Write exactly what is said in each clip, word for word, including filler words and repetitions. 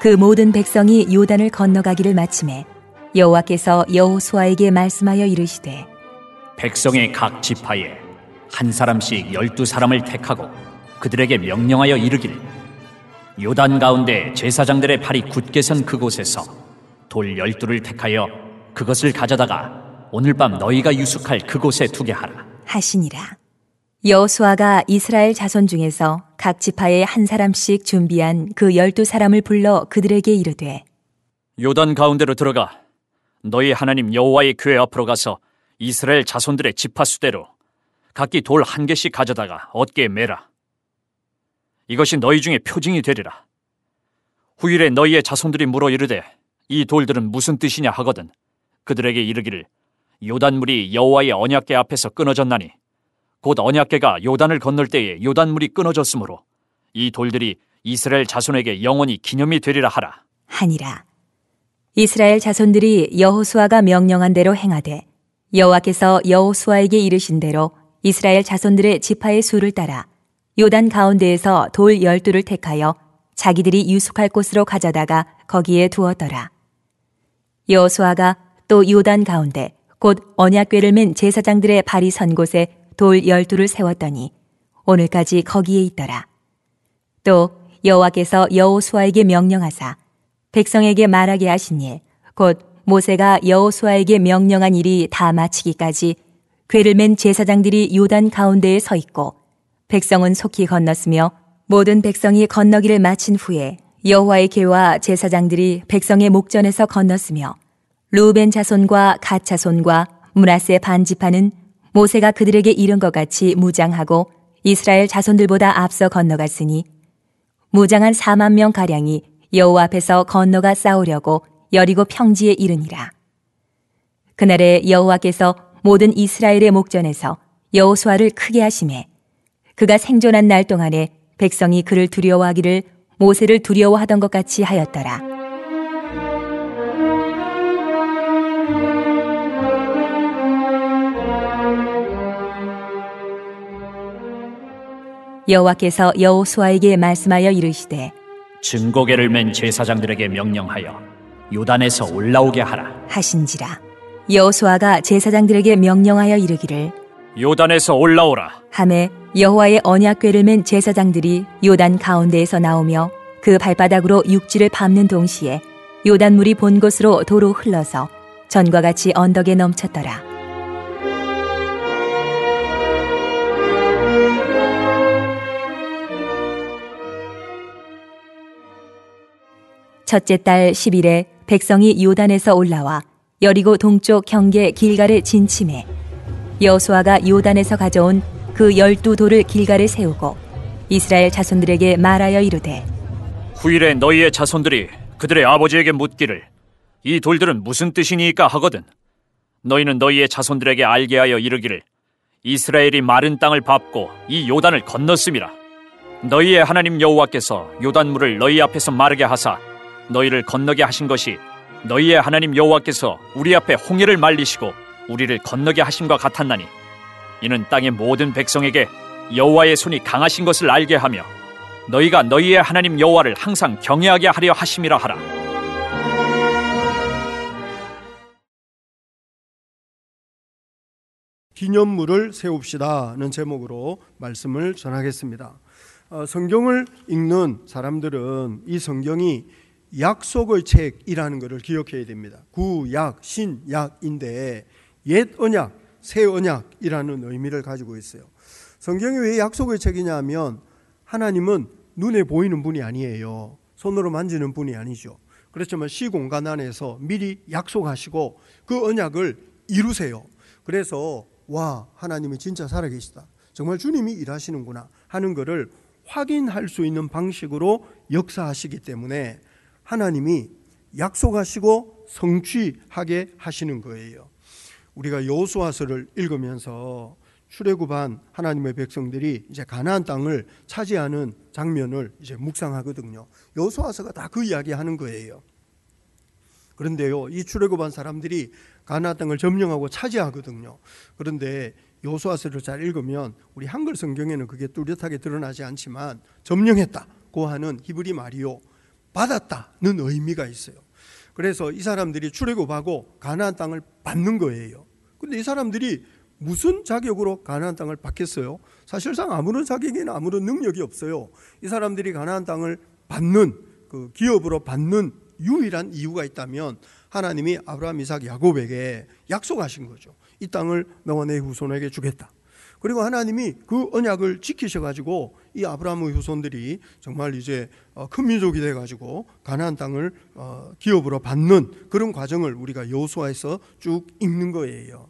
그 모든 백성이 요단을 건너가기를 마치매 여호와께서 여호수아에게 말씀하여 이르시되 백성의 각 지파에 한 사람씩 열두 사람을 택하고 그들에게 명령하여 이르기를 요단 가운데 제사장들의 발이 굳게 선 그곳에서 돌 열두를 택하여 그것을 가져다가 오늘 밤 너희가 유숙할 그곳에 두게 하라 하시니라. 여호수아가 이스라엘 자손 중에서 각 지파에 한 사람씩 준비한 그 열두 사람을 불러 그들에게 이르되 요단 가운데로 들어가 너희 하나님 여호와의 궤 앞으로 가서 이스라엘 자손들의 지파 수대로 각기 돌 한 개씩 가져다가 어깨에 매라. 이것이 너희 중에 표징이 되리라. 후일에 너희의 자손들이 물어 이르되 이 돌들은 무슨 뜻이냐 하거든 그들에게 이르기를 요단물이 여호와의 언약궤 앞에서 끊어졌나니 곧 언약궤가 요단을 건널 때에 요단물이 끊어졌으므로 이 돌들이 이스라엘 자손에게 영원히 기념이 되리라 하라 하니라. 이스라엘 자손들이 여호수아가 명령한 대로 행하되 여호와께서 여호수아에게 이르신 대로 이스라엘 자손들의 지파의 수를 따라 요단 가운데에서 돌 열두를 택하여 자기들이 유숙할 곳으로 가져다가 거기에 두었더라. 여호수아가 또 요단 가운데 곧 언약궤를 맨 제사장들의 발이 선 곳에 돌 열두를 세웠더니 오늘까지 거기에 있더라. 또 여호와께서 여호수아에게 명령하사 백성에게 말하게 하신 일, 곧 모세가 여호수아에게 명령한 일이 다 마치기까지 궤를 맨 제사장들이 요단 가운데에 서 있고 백성은 속히 건넜으며 모든 백성이 건너기를 마친 후에 여호와의 궤와 제사장들이 백성의 목전에서 건넜으며 르우벤 자손과 갓 자손과 므낫세 반 지파는 모세가 그들에게 이른 것 같이 무장하고 이스라엘 자손들보다 앞서 건너갔으니 무장한 사만 명 가량이 여호와 앞에서 건너가 싸우려고 여리고 평지에 이르니라. 그날에 여호와께서 모든 이스라엘의 목전에서 여호수아를 크게 하시매 그가 생존한 날 동안에 백성이 그를 두려워하기를 모세를 두려워하던 것 같이 하였더라. 여호와께서 여호수아에게 말씀하여 이르시되 증거궤를 맨 제사장들에게 명령하여 요단에서 올라오게 하라 하신지라. 여호수아가 제사장들에게 명령하여 이르기를 요단에서 올라오라 하매 여호와의 언약궤를 맨 제사장들이 요단 가운데에서 나오며 그 발바닥으로 육지를 밟는 동시에 요단물이 본 곳으로 도로 흘러서 전과 같이 언덕에 넘쳤더라. 첫째 달 십 일에 백성이 요단에서 올라와 여리고 동쪽 경계 길갈에 진침해 여호수아가 요단에서 가져온 그 열두 돌을 길갈에 세우고 이스라엘 자손들에게 말하여 이르되 후일에 너희의 자손들이 그들의 아버지에게 묻기를 이 돌들은 무슨 뜻이니까 하거든 너희는 너희의 자손들에게 알게 하여 이르기를 이스라엘이 마른 땅을 밟고 이 요단을 건넜음이라. 너희의 하나님 여호와께서 요단물을 너희 앞에서 마르게 하사 너희를 건너게 하신 것이 너희의 하나님 여호와께서 우리 앞에 홍해를 말리시고 우리를 건너게 하심과 같았나니 이는 땅의 모든 백성에게 여호와의 손이 강하신 것을 알게 하며 너희가 너희의 하나님 여호와를 항상 경외하게 하려 하심이라 하라. 기념물을 세웁시다는 제목으로 말씀을 전하겠습니다. 어, 성경을 읽는 사람들은 이 성경이 약속의 책이라는 것을 기억해야 됩니다. 구약, 신약인데 옛 언약, 새 언약이라는 의미를 가지고 있어요. 성경이 왜 약속의 책이냐면 하나님은 눈에 보이는 분이 아니에요. 손으로 만지는 분이 아니죠. 그렇지만 시공간 안에서 미리 약속하시고 그 언약을 이루세요. 그래서 와, 하나님이 진짜 살아계시다, 정말 주님이 일하시는구나 하는 것을 확인할 수 있는 방식으로 역사하시기 때문에 하나님이 약속하시고 성취하게 하시는 거예요. 우리가 여호수아서를 읽으면서 출애굽한 하나님의 백성들이 이제 가나안 땅을 차지하는 장면을 이제 묵상하거든요. 여호수아서가 다 그 이야기하는 거예요. 그런데요, 이 출애굽한 사람들이 가나안 땅을 점령하고 차지하거든요. 그런데 여호수아서를 잘 읽으면 우리 한글 성경에는 그게 뚜렷하게 드러나지 않지만 점령했다고 하는 히브리 말이요, 받았다는 의미가 있어요. 그래서 이 사람들이 출애굽하고 가나안 땅을 받는 거예요. 근데 이 사람들이 무슨 자격으로 가나안 땅을 받겠어요? 사실상 아무런 자격이나 아무런 능력이 없어요. 이 사람들이 가나안 땅을 받는, 그 기업으로 받는 유일한 이유가 있다면 하나님이 아브라함, 이삭, 야곱에게 약속하신 거죠. 이 땅을 너와 내 후손에게 주겠다. 그리고 하나님이 그 언약을 지키셔가지고 이 아브라함의 후손들이 정말 이제 큰 민족이 돼가지고 가나안 땅을 기업으로 받는 그런 과정을 우리가 여호수아에서 쭉 읽는 거예요.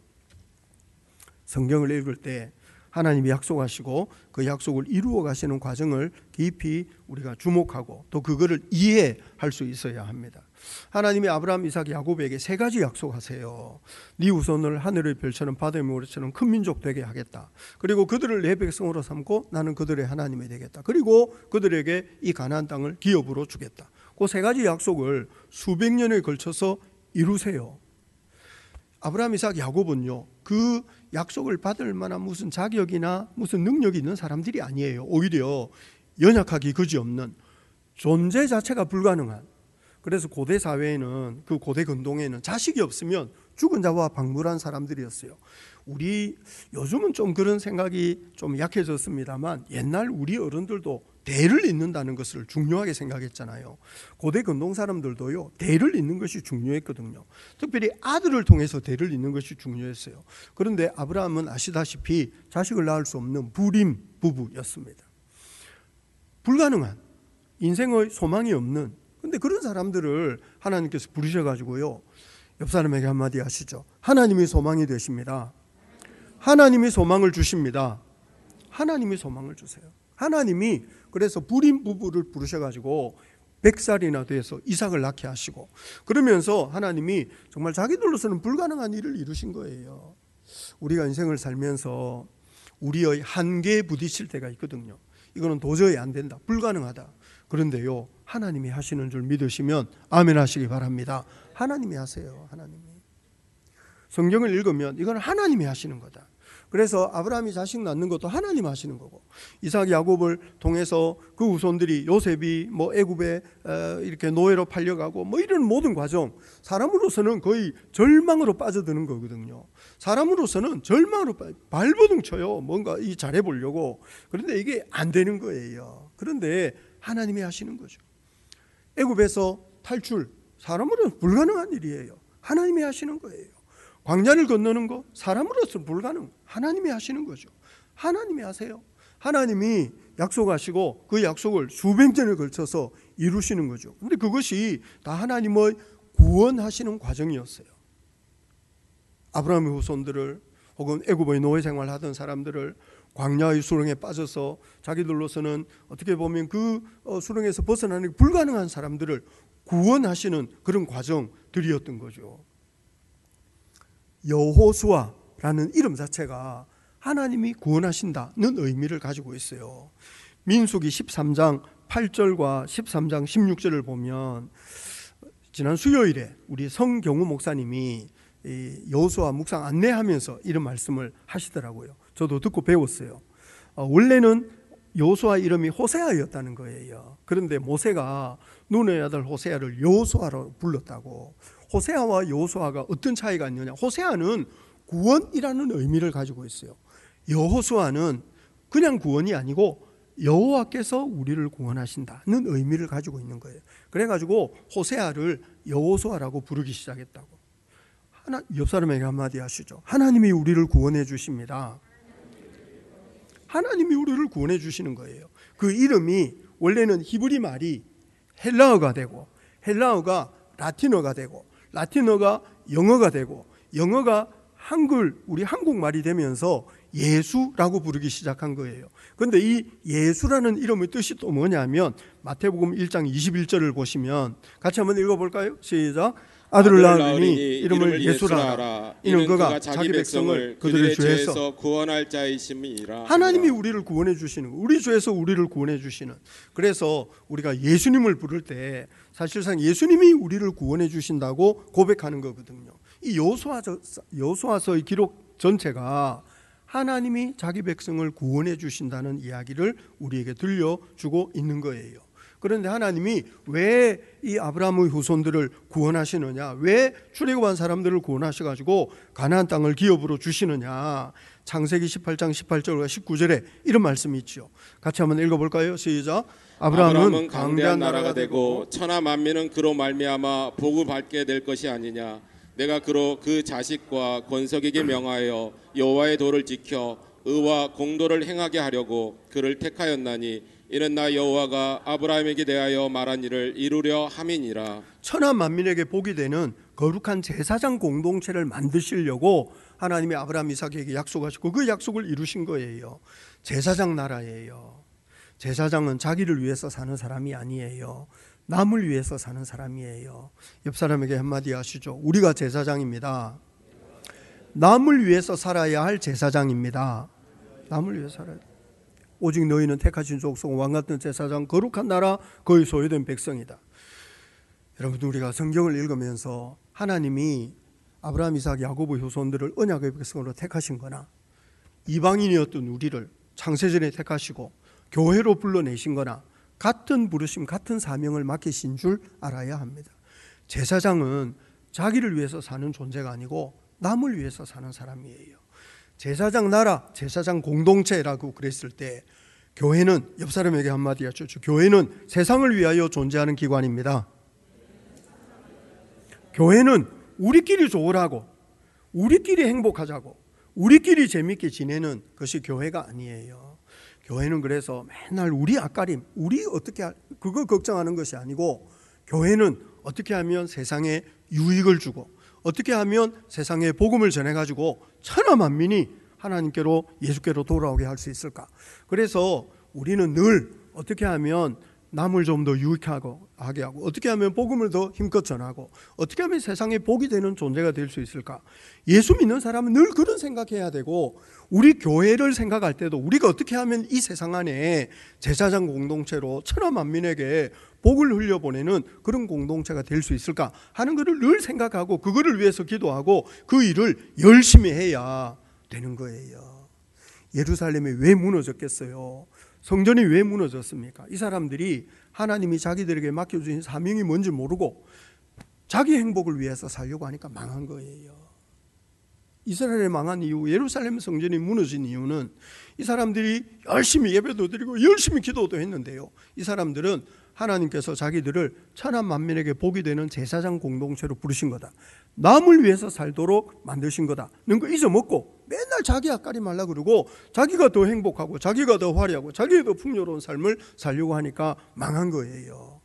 성경을 읽을 때 하나님이 약속하시고 그 약속을 이루어 가시는 과정을 깊이 우리가 주목하고 또 그거를 이해할 수 있어야 합니다. 하나님이 아브라함, 이삭, 야곱에게 세 가지 약속하세요. 네 후손을 하늘의 별처럼 바다의 모래처럼 큰 민족 되게 하겠다. 그리고 그들을 내 백성으로 삼고 나는 그들의 하나님이 되겠다. 그리고 그들에게 이 가나안 땅을 기업으로 주겠다. 그 세 가지 약속을 수백 년에 걸쳐서 이루세요. 아브라함, 이삭, 야곱은요, 그 약속을 받을 만한 무슨 자격이나 무슨 능력이 있는 사람들이 아니에요. 오히려 연약하기 그지없는 존재 자체가 불가능한. 그래서 고대 사회에는, 그 고대 근동에는 자식이 없으면 죽은 자와 박물한 사람들이었어요. 우리 요즘은 좀 그런 생각이 좀 약해졌습니다만 옛날 우리 어른들도 대를 잇는다는 것을 중요하게 생각했잖아요. 고대 근동 사람들도요, 대를 잇는 것이 중요했거든요. 특별히 아들을 통해서 대를 잇는 것이 중요했어요. 그런데 아브라함은 아시다시피 자식을 낳을 수 없는 불임 부부였습니다. 불가능한, 인생의 소망이 없는, 근데 그런 사람들을 하나님께서 부르셔가지고요, 옆 사람에게 한마디 하시죠. 하나님이 소망이 되십니다. 하나님이 소망을 주십니다. 하나님이 소망을 주세요. 하나님이 그래서 불임 부부를 부르셔가지고 백 살이나 돼서 이삭을 낳게 하시고, 그러면서 하나님이 정말 자기들로서는 불가능한 일을 이루신 거예요. 우리가 인생을 살면서 우리의 한계에 부딪힐 때가 있거든요. 이거는 도저히 안 된다, 불가능하다. 그런데요, 하나님이 하시는 줄 믿으시면 아멘 하시기 바랍니다. 하나님이 하세요. 하나님이. 성경을 읽으면 이건 하나님이 하시는 거다. 그래서 아브라함이 자식 낳는 것도 하나님 하시는 거고, 이삭, 야곱을 통해서 그 후손들이 요셉이 뭐 애굽에 이렇게 노예로 팔려가고 뭐 이런 모든 과정, 사람으로서는 거의 절망으로 빠져드는 거거든요. 사람으로서는 절망으로 발버둥 쳐요. 뭔가 이 잘해보려고. 그런데 이게 안 되는 거예요. 그런데 하나님이 하시는 거죠. 애굽에서 탈출, 사람으로는 불가능한 일이에요. 하나님이 하시는 거예요. 광야를 건너는 거, 사람으로서는 불가능. 하나님이 하시는 거죠. 하나님이 하세요. 하나님이 약속하시고 그 약속을 수백 년에 걸쳐서 이루시는 거죠. 그런데 그것이 다 하나님의 구원하시는 과정이었어요. 아브라함의 후손들을, 혹은 애굽의 노예 생활하던 사람들을 광야의 수렁에 빠져서 자기들로서는 어떻게 보면 그 수렁에서 벗어나는 게 불가능한 사람들을 구원하시는 그런 과정들이었던 거죠. 여호수아라는 이름 자체가 하나님이 구원하신다는 의미를 가지고 있어요. 민수기 십삼 장 팔 절과 십삼 장 십육 절을 보면 지난 수요일에 우리 성경우 목사님이 여호수아 묵상 안내하면서 이런 말씀을 하시더라고요. 저도 듣고 배웠어요. 원래는 여호수아 이름이 호세아였다는 거예요. 그런데 모세가 눈의 아들 호세아를 여호수아로 불렀다고. 호세아와 여호수아가 어떤 차이가 있느냐? 호세아는 구원이라는 의미를 가지고 있어요. 여호수아는 그냥 구원이 아니고 여호와께서 우리를 구원하신다는 의미를 가지고 있는 거예요. 그래가지고 호세아를 여호수아라고 부르기 시작했다고. 하나, 옆 사람에게 한마디 하시죠. 하나님이 우리를 구원해 주십니다. 하나님이 우리를 구원해 주시는 거예요. 그 이름이 원래는 히브리 말이 헬라어가 되고, 헬라어가 라틴어가 되고, 라틴어가 영어가 되고, 영어가 한글, 우리 한국말이 되면서 예수라고 부르기 시작한 거예요. 그런데 이 예수라는 이름의 뜻이 또 뭐냐면 마태복음 일 장 이십일 절을 보시면 같이 한번 읽어볼까요? 시작. 아들을 낳으니 이름을 예수라 하라. 이는 그가 자기 백성을 그들의 죄에서 구원할 자이심이라. 하나님이 우리를 구원해 주시는 거, 우리 죄에서 우리를 구원해 주시는. 그래서 우리가 예수님을 부를 때 사실상 예수님이 우리를 구원해 주신다고 고백하는 거거든요. 이 여호수아서, 여호수아서의 기록 전체가 하나님이 자기 백성을 구원해 주신다는 이야기를 우리에게 들려주고 있는 거예요. 그런데 하나님이 왜 이 아브라함의 후손들을 구원하시느냐, 왜 출애굽한 사람들을 구원하셔가지고 가나안 땅을 기업으로 주시느냐, 창세기 십팔 장 십팔 절과 십구 절에 이런 말씀이 있죠. 같이 한번 읽어볼까요? 시작. 아브라함은, 아브라함은 강대한 나라가 되고 천하 만민은 그로 말미암아 복을 받게 될 것이 아니냐. 내가 그로 그 자식과 권석에게 명하여 여호와의 도를 지켜 의와 공도를 행하게 하려고 그를 택하였나니 이는 나 여호와가 아브라함에게 대하여 말한 일을 이루려 함이니라. 천하 만민에게 복이 되는 거룩한 제사장 공동체를 만드시려고 하나님이 아브라함 이삭에게 약속하시고 그 약속을 이루신 거예요. 제사장 나라예요. 제사장은 자기를 위해서 사는 사람이 아니에요. 남을 위해서 사는 사람이에요. 옆 사람에게 한마디 하시죠. 우리가 제사장입니다. 남을 위해서 살아야 할 제사장입니다. 남을 위해서 살아야 돼. 오직 너희는 택하신 족속 왕같은 제사장 거룩한 나라 거의 소유된 백성이다. 여러분, 우리가 성경을 읽으면서 하나님이 아브라함, 이삭, 야고보 후손들을 언약의 백성으로 택하신 거나 이방인이었던 우리를 창세전에 택하시고 교회로 불러내신 거나 같은 부르심, 같은 사명을 맡기신 줄 알아야 합니다. 제사장은 자기를 위해서 사는 존재가 아니고 남을 위해서 사는 사람이에요. 제사장 나라, 제사장 공동체라고 그랬을 때 교회는, 옆 사람에게 한마디 하죠. 교회는 세상을 위하여 존재하는 기관입니다. 교회는 우리끼리 좋으라고, 우리끼리 행복하자고, 우리끼리 재밌게 지내는 것이 교회가 아니에요. 교회는 그래서 맨날 우리 앞가림, 우리 어떻게 그거 걱정하는 것이 아니고, 교회는 어떻게 하면 세상에 유익을 주고 어떻게 하면 세상에 복음을 전해가지고 천하 만민이 하나님께로, 예수께로 돌아오게 할 수 있을까. 그래서 우리는 늘 어떻게 하면 남을 좀 더 유익하게 하고, 어떻게 하면 복음을 더 힘껏 전하고, 어떻게 하면 세상에 복이 되는 존재가 될 수 있을까. 예수 믿는 사람은 늘 그런 생각해야 되고, 우리 교회를 생각할 때도 우리가 어떻게 하면 이 세상 안에 제사장 공동체로 천하 만민에게 복을 흘려보내는 그런 공동체가 될 수 있을까 하는 것을 늘 생각하고, 그거를 위해서 기도하고 그 일을 열심히 해야 되는 거예요. 예루살렘이 왜 무너졌겠어요? 성전이 왜 무너졌습니까? 이 사람들이 하나님이 자기들에게 맡겨주신 사명이 뭔지 모르고 자기 행복을 위해서 살려고 하니까 망한 거예요. 이스라엘이 망한 이유, 예루살렘 성전이 무너진 이유는 이 사람들이 열심히 예배도 드리고 열심히 기도도 했는데요, 이 사람들은 하나님께서 자기들을 천하 만민에게 복이 되는 제사장 공동체로 부르신 거다, 남을 위해서 살도록 만드신 거다는 거 잊어먹고 맨날 자기 앞가림 하려고 그러고 자기가 더 행복하고 자기가 더 화려하고 자기가 더 풍요로운 삶을 살려고 하니까 망한 거예요.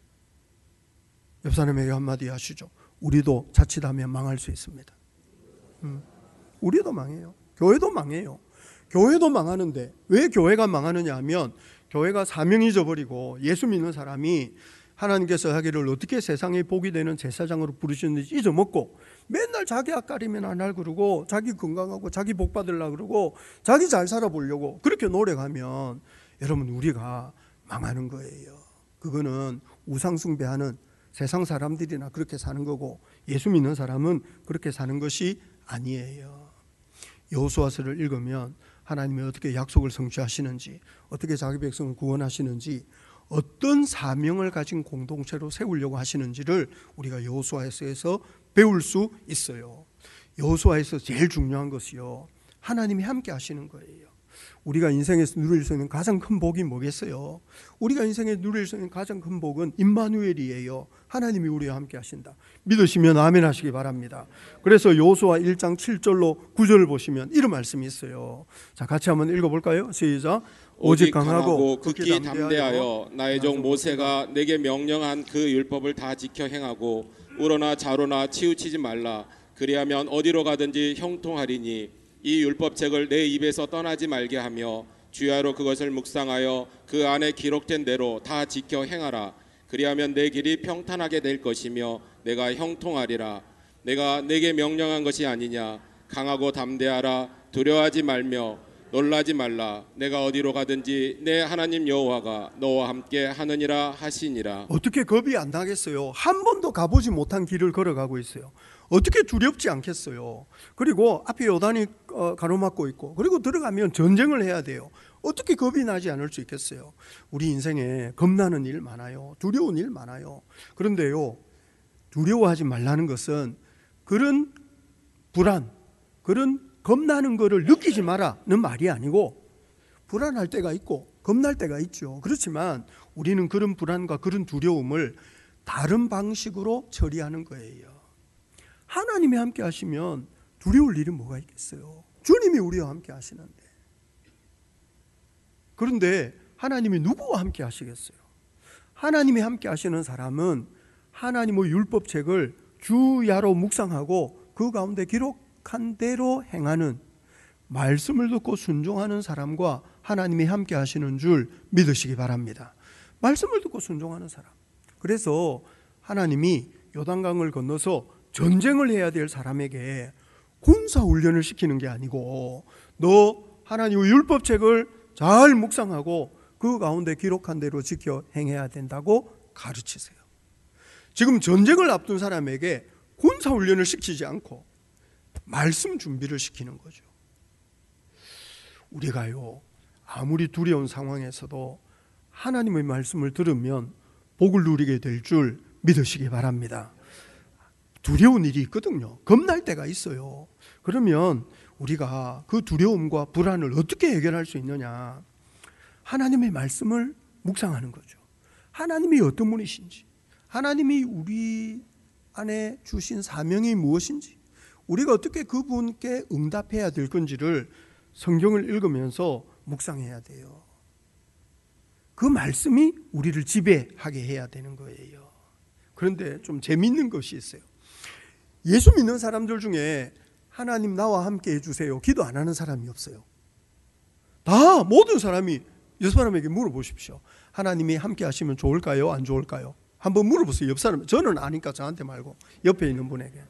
옆 사람에게 한마디 하시죠. 우리도 자칫하면 망할 수 있습니다. 음, 우리도 망해요. 교회도 망해요. 교회도 망하는데 왜 교회가 망하느냐 하면, 교회가 사명 잊어버리고 예수 믿는 사람이 하나님께서 하기를 어떻게 세상에 복이 되는 제사장으로 부르셨는지 잊어먹고 맨날 자기 앞가림이나 하나 그러고 자기 건강하고 자기 복 받으려고 그러고 자기 잘 살아보려고 그렇게 노력하면 여러분, 우리가 망하는 거예요. 그거는 우상 숭배하는 세상 사람들이나 그렇게 사는 거고, 예수 믿는 사람은 그렇게 사는 것이 아니에요. 여호수아서를 읽으면 하나님이 어떻게 약속을 성취하시는지, 어떻게 자기 백성을 구원하시는지, 어떤 사명을 가진 공동체로 세우려고 하시는지를 우리가 여호수아서에서 배울 수 있어요. 여호수아에서 제일 중요한 것이요, 하나님이 함께 하시는 거예요. 우리가 인생에서 누릴 수 있는 가장 큰 복이 뭐겠어요? 우리가 인생에 누릴 수 있는 가장 큰 복은 임마누엘이에요. 하나님이 우리와 함께 하신다. 믿으시면 아멘 하시기 바랍니다. 그래서 여호수아 일 장 칠 절로 구 절을 보시면 이런 말씀이 있어요. 자, 같이 한번 읽어볼까요? 시작. 오직 강하고 극히 담대하여 나의 종 모세가 내게 명령한 그 율법을 다 지켜 행하고 우러나 좌로나 치우치지 말라. 그리하면 어디로 가든지 형통하리니 이 율법책을 내 입에서 떠나지 말게 하며 주야로 그것을 묵상하여 그 안에 기록된 대로 다 지켜 행하라. 그리하면 내 길이 평탄하게 될 것이며 내가 형통하리라. 내가 내게 명령한 것이 아니냐. 강하고 담대하라. 두려워하지 말며 놀라지 말라. 내가 어디로 가든지 내 하나님 여호와가 너와 함께 하느니라 하시니라. 어떻게 겁이 안 나겠어요? 한 번도 가보지 못한 길을 걸어가고 있어요. 어떻게 두렵지 않겠어요? 그리고 앞에 요단이 가로막고 있고, 그리고 들어가면 전쟁을 해야 돼요. 어떻게 겁이 나지 않을 수 있겠어요? 우리 인생에 겁나는 일 많아요. 두려운 일 많아요. 그런데요, 두려워하지 말라는 것은 그런 불안, 그런 겁나는 것을 느끼지 마라는 말이 아니고, 불안할 때가 있고 겁날 때가 있죠. 그렇지만 우리는 그런 불안과 그런 두려움을 다른 방식으로 처리하는 거예요. 하나님이 함께 하시면 두려울 일이 뭐가 있겠어요? 주님이 우리와 함께 하시는데. 그런데 하나님이 누구와 함께 하시겠어요? 하나님이 함께 하시는 사람은 하나님의 율법책을 주야로 묵상하고 그 가운데 기록한 대로 행하는, 말씀을 듣고 순종하는 사람과 하나님이 함께 하시는 줄 믿으시기 바랍니다. 말씀을 듣고 순종하는 사람. 그래서 하나님이 요단강을 건너서 전쟁을 해야 될 사람에게 군사훈련을 시키는 게 아니고, 너 하나님의 율법책을 잘 묵상하고 그 가운데 기록한 대로 지켜 행해야 된다고 가르치세요. 지금 전쟁을 앞둔 사람에게 군사훈련을 시키지 않고 말씀 준비를 시키는 거죠. 우리가요, 아무리 두려운 상황에서도 하나님의 말씀을 들으면 복을 누리게 될 줄 믿으시기 바랍니다. 두려운 일이 있거든요. 겁날 때가 있어요. 그러면 우리가 그 두려움과 불안을 어떻게 해결할 수 있느냐? 하나님의 말씀을 묵상하는 거죠. 하나님이 어떤 분이신지, 하나님이 우리 안에 주신 사명이 무엇인지, 우리가 어떻게 그분께 응답해야 될 건지를 성경을 읽으면서 묵상해야 돼요. 그 말씀이 우리를 지배하게 해야 되는 거예요. 그런데 좀 재밌는 것이 있어요. 예수 믿는 사람들 중에 하나님 나와 함께 해주세요 기도 안 하는 사람이 없어요. 다 모든 사람이 옆 사람에게 물어보십시오. 하나님이 함께 하시면 좋을까요? 안 좋을까요? 한번 물어보세요. 옆 사람. 저는 아니까 저한테 말고 옆에 있는 분에게.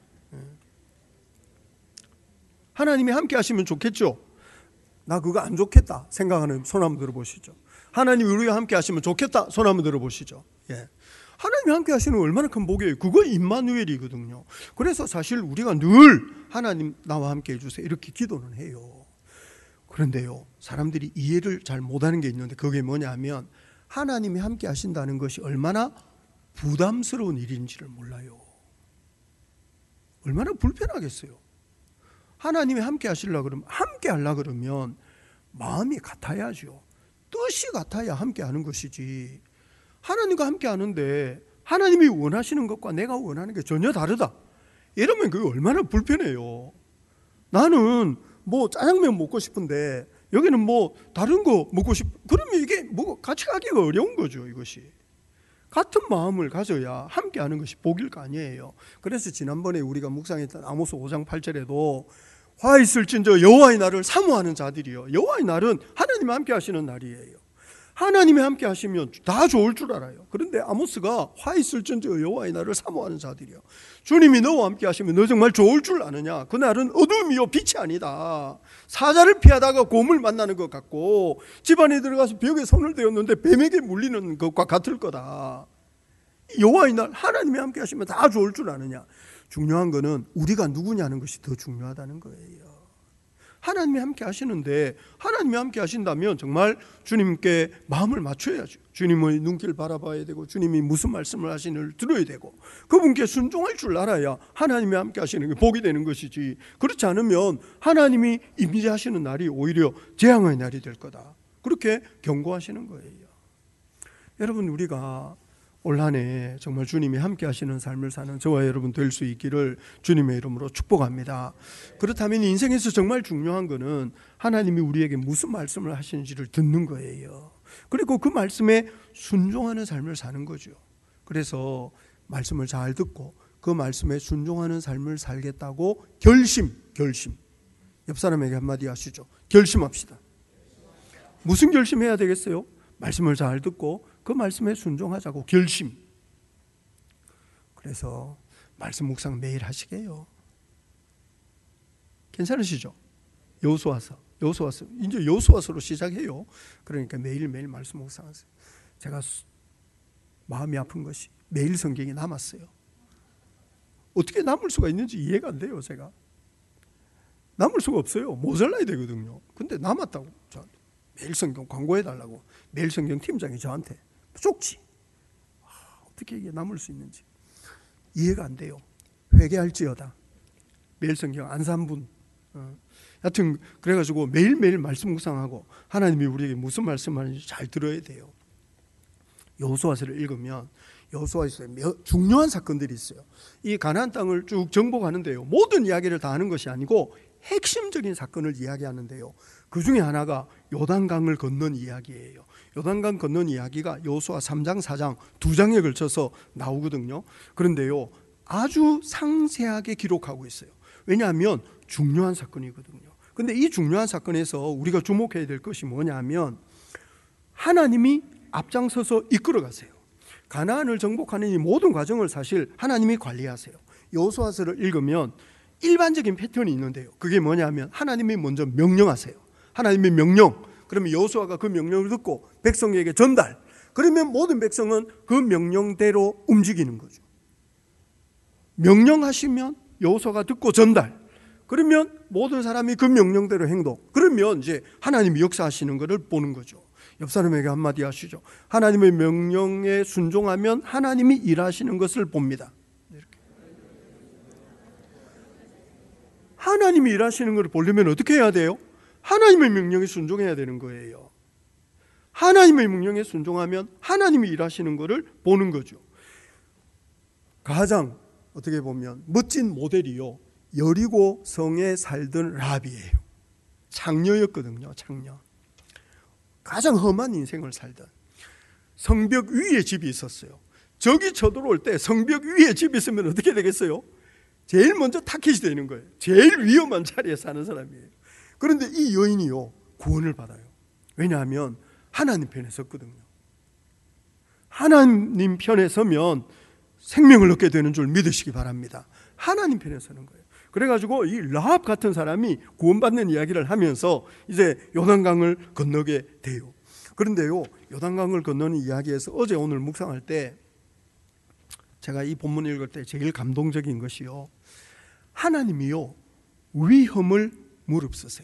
하나님이 함께 하시면 좋겠죠? 나 그거 안 좋겠다 생각하는 손 한번 들어보시죠. 하나님이 우리와 함께 하시면 좋겠다 손 한번 들어보시죠. 예. 하나님이 함께 하시는 얼마나 큰 복이에요. 그거 임마누엘이거든요. 그래서 사실 우리가 늘 하나님 나와 함께 해주세요 이렇게 기도는 해요. 그런데요, 사람들이 이해를 잘 못하는 게 있는데, 그게 뭐냐면 하나님이 함께 하신다는 것이 얼마나 부담스러운 일인지를 몰라요. 얼마나 불편하겠어요. 하나님이 함께 하시려고 그러면, 함께 하려고 그러면 마음이 같아야죠. 뜻이 같아야 함께 하는 것이지, 하나님과 함께 하는데 하나님이 원하시는 것과 내가 원하는 게 전혀 다르다 이러면 그게 얼마나 불편해요. 나는 뭐 짜장면 먹고 싶은데 여기는 뭐 다른 거 먹고 싶, 그러면 이게 뭐 같이 가기가 어려운 거죠. 이것이 같은 마음을 가져야 함께 하는 것이 복일 거 아니에요. 그래서 지난번에 우리가 묵상했던 아모스 오 장 팔 절에도 화 있을진저 여호와의 날을 사모하는 자들이요, 여호와의 날은 하나님이 함께 하시는 날이에요. 하나님이 함께 하시면 다 좋을 줄 알아요. 그런데 아모스가 화 있을진저 여호와의 날을 사모하는 자들이요, 주님이 너와 함께 하시면 너 정말 좋을 줄 아느냐? 그날은 어둠이요 빛이 아니다. 사자를 피하다가 곰을 만나는 것 같고 집안에 들어가서 벽에 손을 대었는데 뱀에게 물리는 것과 같을 거다. 여호와의 날 하나님이 함께 하시면 다 좋을 줄 아느냐? 중요한 거는 우리가 누구냐는 것이 더 중요하다는 거예요. 하나님이 함께 하시는데, 하나님이 함께 하신다면 정말 주님께 마음을 맞춰야죠. 주님의 눈길 바라봐야 되고, 주님이 무슨 말씀을 하시는지를 들어야 되고, 그분께 순종할 줄 알아야 하나님이 함께 하시는 게 복이 되는 것이지, 그렇지 않으면 하나님이 임재하시는 날이 오히려 재앙의 날이 될 거다, 그렇게 경고하시는 거예요. 여러분, 우리가 올 한 해 정말 주님이 함께 하시는 삶을 사는 저와 여러분 될 수 있기를 주님의 이름으로 축복합니다. 그렇다면 인생에서 정말 중요한 것은 하나님이 우리에게 무슨 말씀을 하시는지를 듣는 거예요. 그리고 그 말씀에 순종하는 삶을 사는 거죠. 그래서 말씀을 잘 듣고 그 말씀에 순종하는 삶을 살겠다고 결심, 결심. 옆 사람에게 한마디 하시죠. 결심합시다. 무슨 결심해야 되겠어요? 말씀을 잘 듣고 그 말씀에 순종하자고 결심. 그래서 말씀 묵상 매일 하시게요. 괜찮으시죠? 여호수아서, 여호수아서 이제 여호수아서로 시작해요. 그러니까 매일매일 말씀 묵상하세요. 제가 마음이 아픈 것이 매일 성경이 남았어요. 어떻게 남을 수가 있는지 이해가 안 돼요. 제가 남을 수가 없어요. 모자라야 되거든요. 근데 남았다고. 저한테 매일 성경 광고해달라고 매일 성경 팀장이 저한테 쪽지. 어떻게 이게 남을 수 있는지 이해가 안 돼요. 회개할지어다. 매일 성경 안 산 분. 어. 하여튼 그래가지고 매일매일 말씀 묵상하고 하나님이 우리에게 무슨 말씀하는지 잘 들어야 돼요. 여호수아서를 읽으면 여호수아서에 중요한 사건들이 있어요. 이 가나안 땅을 쭉 정복하는데요, 모든 이야기를 다 하는 것이 아니고 핵심적인 사건을 이야기하는데요, 그 중에 하나가 요단강을 건넌 이야기예요. 요단강 건넌 이야기가 여호수아 삼 장 사 장 두 장에 걸쳐서 나오거든요. 그런데요, 아주 상세하게 기록하고 있어요. 왜냐하면 중요한 사건이거든요. 근데 이 중요한 사건에서 우리가 주목해야 될 것이 뭐냐면 하나님이 앞장서서 이끌어 가세요. 가나안을 정복하는 이 모든 과정을 사실 하나님이 관리하세요. 여호수아서를 읽으면 일반적인 패턴이 있는데요, 그게 뭐냐면 하나님이 먼저 명령하세요. 하나님의 명령, 그러면 여호수아가 그 명령을 듣고 백성에게 전달, 그러면 모든 백성은 그 명령대로 움직이는 거죠. 명령하시면 여호수아가 듣고 전달, 그러면 모든 사람이 그 명령대로 행동, 그러면 이제 하나님이 역사하시는 것을 보는 거죠. 옆 사람에게 한마디 하시죠. 하나님의 명령에 순종하면 하나님이 일하시는 것을 봅니다. 이렇게. 하나님이 일하시는 것을 보려면 어떻게 해야 돼요? 하나님의 명령에 순종해야 되는 거예요. 하나님의 명령에 순종하면 하나님이 일하시는 것을 보는 거죠. 가장 어떻게 보면 멋진 모델이요, 여리고 성에 살던 라합이에요. 창녀였거든요. 창녀. 가장 험한 인생을 살던, 성벽 위에 집이 있었어요. 적이 쳐들어올 때 성벽 위에 집이 있으면 어떻게 되겠어요? 제일 먼저 타깃이 되는 거예요. 제일 위험한 자리에 사는 사람이에요. 그런데 이 여인이요, 구원을 받아요. 왜냐하면 하나님 편에 섰거든요. 하나님 편에 서면 생명을 얻게 되는 줄 믿으시기 바랍니다. 하나님 편에 서는 거예요. 그래가지고 이 라합 같은 사람이 구원받는 이야기를 하면서 이제 요단강을 건너게 돼요. 그런데요, 요단강을 건너는 이야기에서 어제 오늘 묵상할 때 제가 이 본문 읽을 때 제일 감동적인 것이요, 하나님이요 위험을 무릅쓰세요.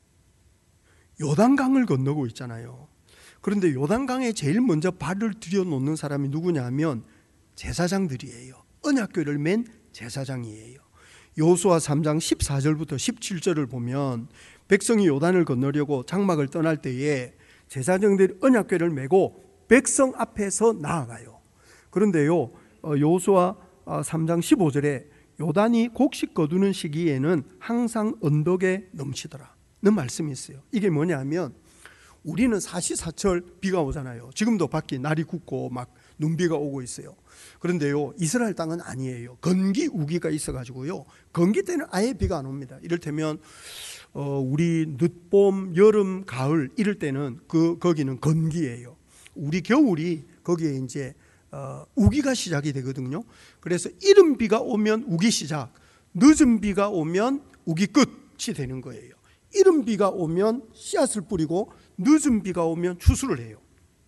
요단강을 건너고 있잖아요. 그런데 요단강에 제일 먼저 발을 들여놓는 사람이 누구냐 하면 제사장들이에요. 언약궤를 맨 제사장이에요. 여호수아 삼 장 십사 절부터 십칠 절을 보면 백성이 요단을 건너려고 장막을 떠날 때에 제사장들이 언약궤를 메고 백성 앞에서 나아가요. 그런데요, 여호수아 삼 장 십오 절에 요단이 곡식 거두는 시기에는 항상 언덕에 넘치더라 는 말씀이 있어요. 이게 뭐냐면 우리는 사시사철 비가 오잖아요. 지금도 밖에 날이 굽고 막 눈비가 오고 있어요. 그런데요, 이스라엘 땅은 아니에요. 건기 우기가 있어가지고요, 건기 때는 아예 비가 안 옵니다. 이를테면 어, 우리 늦봄, 여름, 가을 이럴 때는 그 거기는 건기예요. 우리 겨울이 거기에 이제 어, 우기가 시작이 되거든요. 그래서 이른 비가 오면 우기 시작, 늦은 비가 오면 우기 끝이 되는 거예요. 이른 비가 오면 씨앗을 뿌리고 늦은 비가 오면 추수를 해요.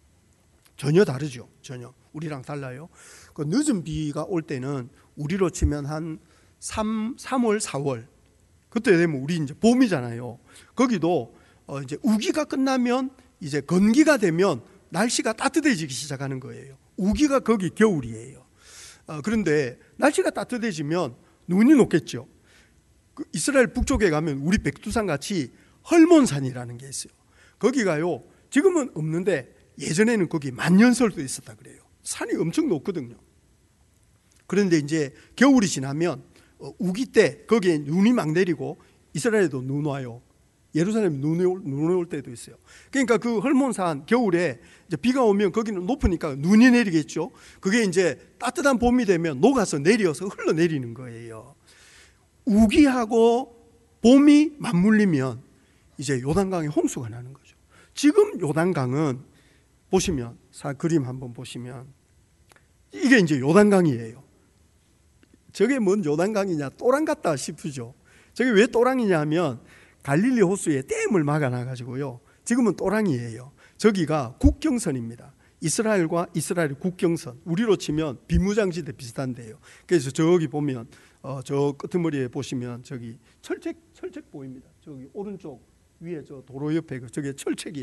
전혀 다르죠. 전혀 우리랑 달라요. 그 늦은 비가 올 때는 우리로 치면 한 삼, 삼월, 사월 그때 되면 우리 이제 봄이잖아요. 거기도 어 이제 우기가 끝나면 이제 건기가 되면 날씨가 따뜻해지기 시작하는 거예요. 우기가 거기 겨울이에요. 어 그런데 날씨가 따뜻해지면 눈이 녹겠죠. 그 이스라엘 북쪽에 가면 우리 백두산 같이 헐몬산이라는 게 있어요. 거기가요, 지금은 없는데 예전에는 거기 만년설도 있었다 그래요. 산이 엄청 높거든요. 그런데 이제 겨울이 지나면 우기 때 거기에 눈이 막 내리고 이스라엘에도 눈 와요. 예루살렘에 눈이 올, 눈이 올 때도 있어요. 그러니까 그 헐몬산 겨울에 이제 비가 오면 거기는 높으니까 눈이 내리겠죠. 그게 이제 따뜻한 봄이 되면 녹아서 내려서 흘러내리는 거예요. 우기하고 봄이 맞물리면 이제 요단강에 홍수가 나는 거죠. 지금 요단강은 보시면 사 그림 한번 보시면 이게 이제 요단강이에요. 저게 뭔 요단강이냐, 또랑 같다 싶으죠. 저게 왜 또랑이냐 하면 갈릴리 호수에 댐을 막아놔가지고요, 지금은 또랑이에요. 저기가 국경선입니다. 이스라엘과 이스라엘 국경선, 우리로 치면 비무장지대 비슷한데요. 그래서 저기 보면 어, 저 끄트머리에 보시면 저기 철책 철책 보입니다. 저기 오른쪽 위에 저 도로 옆에 저게 철책이에요.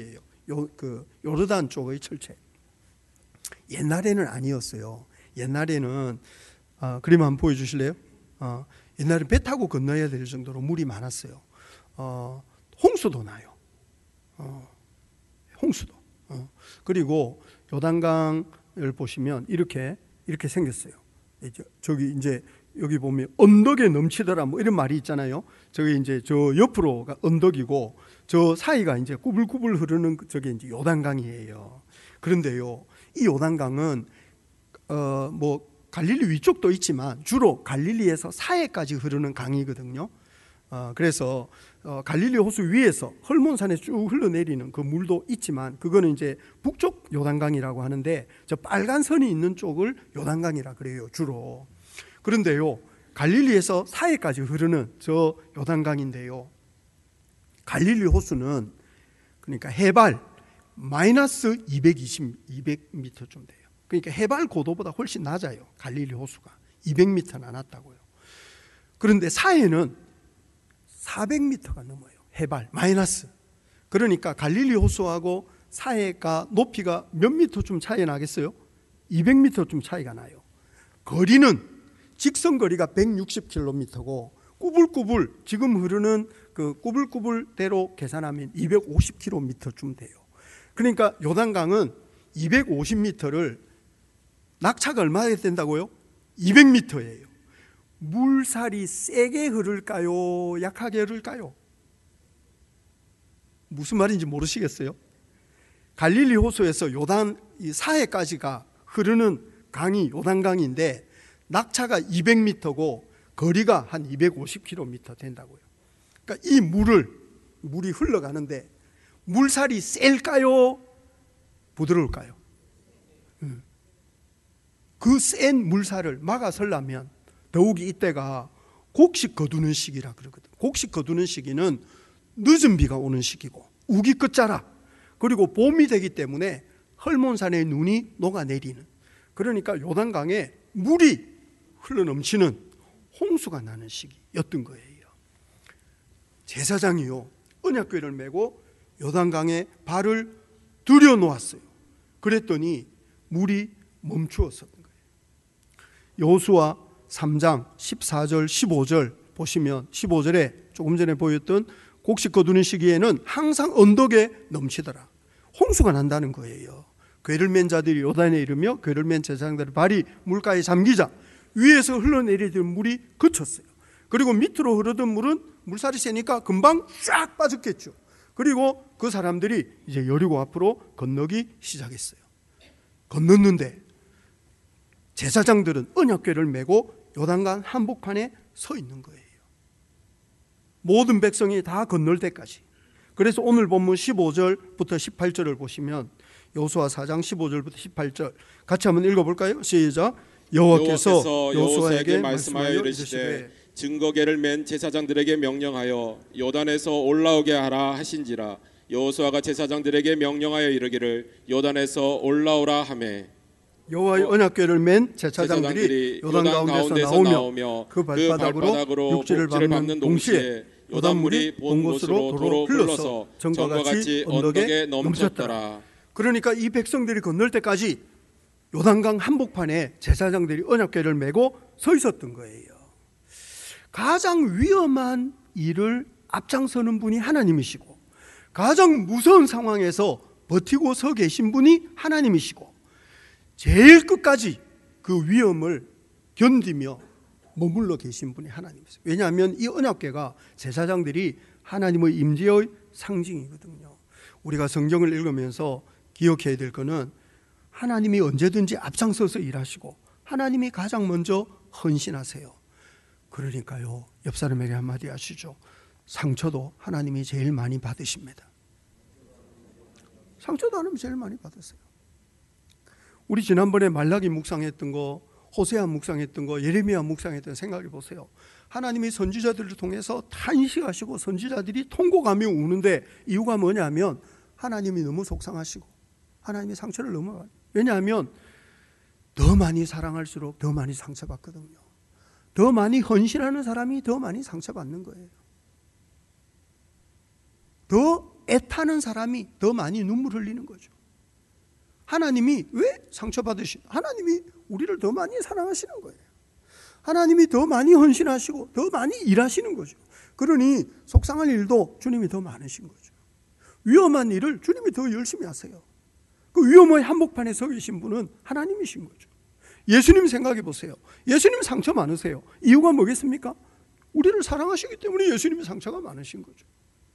요, 그 요르단 쪽의 철책. 옛날에는 아니었어요. 옛날에는 어, 그림 한번 보여주실래요? 어, 옛날에 배 타고 건너야 될 정도로 물이 많았어요. 어, 홍수도 나요. 어, 홍수도. 어, 그리고 요단강을 보시면 이렇게 이렇게 생겼어요. 이제 저기 이제 여기 보면 언덕에 넘치더라 뭐 이런 말이 있잖아요. 저기 이제 저 옆으로가 언덕이고 저 사이가 이제 꾸불꾸불 흐르는 저게 이제 요단강이에요. 그런데요, 이 요단강은 어 뭐 갈릴리 위쪽도 있지만 주로 갈릴리에서 사해까지 흐르는 강이거든요. 어 그래서 어 갈릴리 호수 위에서 헐몬산에 쭉 흘러내리는 그 물도 있지만 그거는 이제 북쪽 요단강이라고 하는데 저 빨간 선이 있는 쪽을 요단강이라 그래요, 주로. 그런데요, 갈릴리에서 사해까지 흐르는 저 요단강인데요, 갈릴리 호수는 그러니까 해발 마이너스 이백이십, 이백 미터쯤 돼요. 그러니까 해발 고도보다 훨씬 낮아요. 갈릴리 호수가 이백 미터나 낮다고요. 그런데 사해는 사백 미터가 넘어요. 해발 마이너스. 그러니까 갈릴리 호수하고 사해가 높이가 몇 미터쯤 차이 나겠어요? 이백 미터쯤 차이가 나요. 거리는 직선 거리가 백육십 킬로미터고 꾸불꾸불 지금 흐르는 그 꾸불꾸불대로 계산하면 이백오십 킬로미터쯤 돼요. 그러니까 요단강은 이백오십 미터를 낙차가 얼마나 된다고요? 이백 미터예요. 물살이 세게 흐를까요? 약하게 흐를까요? 무슨 말인지 모르시겠어요? 갈릴리 호수에서 요단 이 사해까지가 흐르는 강이 요단강인데 낙차가 이백 미터고 거리가 한 이백오십 킬로미터 된다고요. 그러니까 이 물을 물이 흘러가는데 물살이 셀까요? 부드러울까요? 그 센 물살을 막아서려면 더욱이 이때가 곡식 거두는 시기라 그러거든. 곡식 거두는 시기는 늦은 비가 오는 시기고 우기 끝자락, 그리고 봄이 되기 때문에 헐몬산의 눈이 녹아내리는, 그러니까 요단강에 물이 흘러넘치는 홍수가 나는 시기였던 거예요. 제사장이요 언약궤를 메고 요단강에 발을 들여놓았어요. 그랬더니 물이 멈추었었던 거예요. 여호수아 삼 장 십사 절 십오 절 보시면 십오 절에 조금 전에 보였던 곡식 거두는 시기에는 항상 언덕에 넘치더라. 홍수가 난다는 거예요. 궤를 맨 자들이 요단에 이르며 궤를 맨 제사장들의 발이 물가에 잠기자 위에서 흘러내리던 물이 그쳤어요. 그리고 밑으로 흐르던 물은 물살이 세니까 금방 쫙 빠졌겠죠. 그리고 그 사람들이 이제 여리고 앞으로 건너기 시작했어요. 건넜는데 제사장들은 언약궤를 메고 요단강 한복판에 서 있는 거예요. 모든 백성이 다 건널 때까지. 그래서 오늘 본문 십오 절부터 십팔 절을 보시면 여호수아 사 장 십오 절부터 십팔 절 같이 한번 읽어볼까요? 시작. 여호와께서 여호수아에게 말씀하여 이르시되 증거궤를 맨 제사장들에게 명령하여 요단에서 올라오게 하라 하신지라. 여호수아가 제사장들에게 명령하여 이르기를 요단에서 올라오라 하매 여호와의 언약궤를 맨 제사장들이 요단 가운데서 나오며 그 발바닥으로 육지를 밟는 동시에 요단물이 본 곳으로 도로 흘러서 전과 같이 언덕에 넘쳤더라. 그러니까 이 백성들이 건널 때까지 요단강 한복판에 제사장들이 언약궤를 메고 서 있었던 거예요. 가장 위험한 일을 앞장서는 분이 하나님이시고 가장 무서운 상황에서 버티고 서 계신 분이 하나님이시고 제일 끝까지 그 위험을 견디며 머물러 계신 분이 하나님이세요. 왜냐하면 이 언약궤가 제사장들이 하나님의 임재의 상징이거든요. 우리가 성경을 읽으면서 기억해야 될 것은 하나님이 언제든지 앞장서서 일하시고 하나님이 가장 먼저 헌신하세요. 그러니까요, 옆 사람에게 한마디 하시죠. 상처도 하나님이 제일 많이 받으십니다. 상처도 하나님이 제일 많이 받으세요. 우리 지난번에 말라기 묵상했던 거, 호세아 묵상했던 거, 예레미야 묵상했던 거 생각해 보세요. 하나님이 선지자들을 통해서 탄식하시고 선지자들이 통곡하며 우는데 이유가 뭐냐면 하나님이 너무 속상하시고 하나님이 상처를 너무 많이, 왜냐하면 더 많이 사랑할수록 더 많이 상처받거든요. 더 많이 헌신하는 사람이 더 많이 상처받는 거예요. 더 애타는 사람이 더 많이 눈물 흘리는 거죠. 하나님이 왜 상처받으시? 하나님이 우리를 더 많이 사랑하시는 거예요. 하나님이 더 많이 헌신하시고 더 많이 일하시는 거죠. 그러니 속상할 일도 주님이 더 많으신 거죠. 위험한 일을 주님이 더 열심히 하세요. 그 위험의 한복판에 서 계신 분은 하나님이신 거죠. 예수님 생각해 보세요. 예수님 상처 많으세요. 이유가 뭐겠습니까? 우리를 사랑하시기 때문에 예수님이 상처가 많으신 거죠.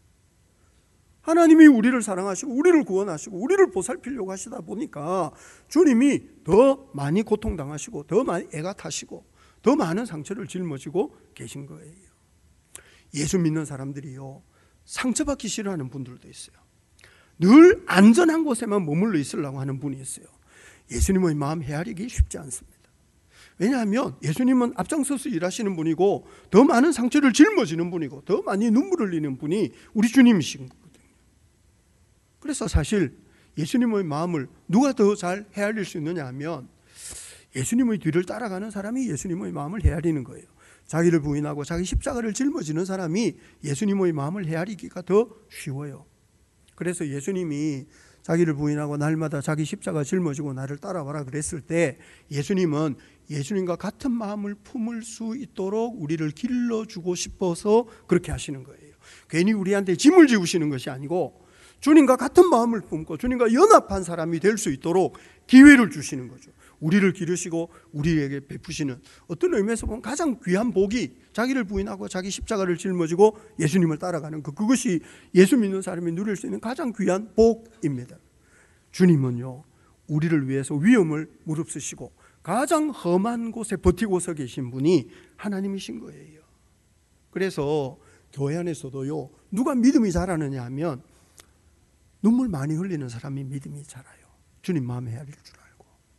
하나님이 우리를 사랑하시고 우리를 구원하시고 우리를 보살피려고 하시다 보니까 주님이 더 많이 고통당하시고 더 많이 애가 타시고 더 많은 상처를 짊어지고 계신 거예요. 예수 믿는 사람들이요, 상처받기 싫어하는 분들도 있어요. 늘 안전한 곳에만 머물러 있으려고 하는 분이 있어요. 예수님의 마음 헤아리기 쉽지 않습니다. 왜냐하면 예수님은 앞장서서 일하시는 분이고 더 많은 상처를 짊어지는 분이고 더 많이 눈물을 흘리는 분이 우리 주님이신 거거든요. 그래서 사실 예수님의 마음을 누가 더 잘 헤아릴 수 있느냐 하면 예수님의 뒤를 따라가는 사람이 예수님의 마음을 헤아리는 거예요. 자기를 부인하고 자기 십자가를 짊어지는 사람이 예수님의 마음을 헤아리기가 더 쉬워요. 그래서 예수님이 자기를 부인하고 날마다 자기 십자가 짊어지고 나를 따라와라 그랬을 때 예수님은 예수님과 같은 마음을 품을 수 있도록 우리를 길러주고 싶어서 그렇게 하시는 거예요. 괜히 우리한테 짐을 지우시는 것이 아니고 주님과 같은 마음을 품고 주님과 연합한 사람이 될 수 있도록 기회를 주시는 거죠. 우리를 기르시고 우리에게 베푸시는, 어떤 의미에서 보면 가장 귀한 복이 자기를 부인하고 자기 십자가를 짊어지고 예수님을 따라가는 것, 그것이 예수 믿는 사람이 누릴 수 있는 가장 귀한 복입니다. 주님은요, 우리를 위해서 위험을 무릅쓰시고 가장 험한 곳에 버티고 서 계신 분이 하나님이신 거예요. 그래서 교회 안에서도요, 누가 믿음이 자라느냐 하면 눈물 많이 흘리는 사람이 믿음이 자라요. 주님 마음에 헤아릴 줄 알고.